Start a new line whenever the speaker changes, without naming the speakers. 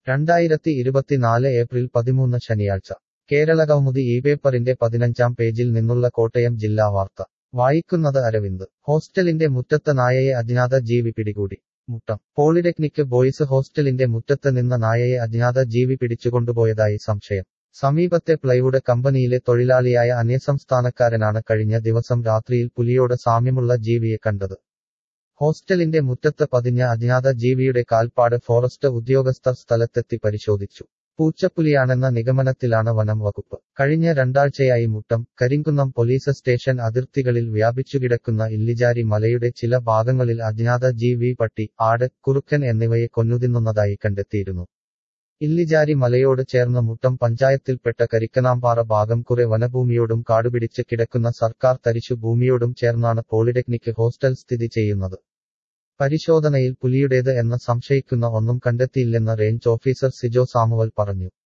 2024 April 13 ശനിയാഴ്ച കേരളകൗമുദി ഇപേപ്പറിന്റെ 15-ാം പേജിൽ നിന്നുള്ള കോട്ടയം ജില്ലാ വാർത്ത വായിക്കുന്നത് അരവിന്ദ് ഹോസ്റ്റലിന്റെ മുറ്റത്ത് നായയെ അജ്ഞാത ജീവി പിടികൂടി മുട്ടം പോളിടെക്നിക് ബോയ്സ് ഹോസ്റ്റലിന്റെ മുറ്റത്ത് നിന്ന നായയെ അജ്ഞാത ജീവി പിടിച്ചുകൊണ്ടുപോയതായി സംശയം സമീപത്തെ പ്ലൈവുഡ് കമ്പനിയിലെ തൊഴിലാളിയായ അന്യസംസ്ഥാനക്കാരനാണ് കഴിഞ്ഞ ദിവസം രാത്രിയിൽ പുലിയോട് സാമ്യമുള്ള ജീവിയെ കണ്ടത് ഹോസ്റ്റലിന്റെ മുറ്റത്ത് പതിഞ്ഞ അജ്ഞാത ജീവിയുടെ കാൽപ്പാട് ഫോറസ്റ്റ് ഉദ്യോഗസ്ഥർ സ്ഥലത്തെത്തി പരിശോധിച്ചു പൂച്ചപ്പുലിയാണെന്ന നിഗമനത്തിലാണ് വനം വകുപ്പ് കഴിഞ്ഞ രണ്ടാഴ്ചയായി മുട്ടം കരിങ്കുന്നം പോലീസ് സ്റ്റേഷൻ അതിർത്തികളിൽ വ്യാപിച്ചുകിടക്കുന്ന ഇല്ലിജാരി മലയുടെ ചില ഭാഗങ്ങളിൽ അജ്ഞാത ജീവി പട്ടി ആട് കുറുക്കൻ എന്നിവയെ കൊന്നുതിന്നുന്നതായി കണ്ടെത്തിയിരുന്നു ഇല്ലിജാരി മലയോട് ചേർന്ന് മുട്ടം പഞ്ചായത്തിൽപ്പെട്ട കരിക്കനാമ്പാറ ഭാഗം കുറെ വനഭൂമിയോടും കാടുപിടിച്ച് കിടക്കുന്ന സർക്കാർ തരിശു ഭൂമിയോടും ചേർന്നാണ് പോളിടെക്നിക് ഹോസ്റ്റൽ സ്ഥിതി ചെയ്യുന്നത് പരിശോധനയിൽ പുലിയുടേത് എന്ന് സംശയിക്കുന്ന ഒന്നും കണ്ടെത്തിയില്ലെന്ന് റേഞ്ച് ഓഫീസർ സിജോ സാമുവൽ പറഞ്ഞു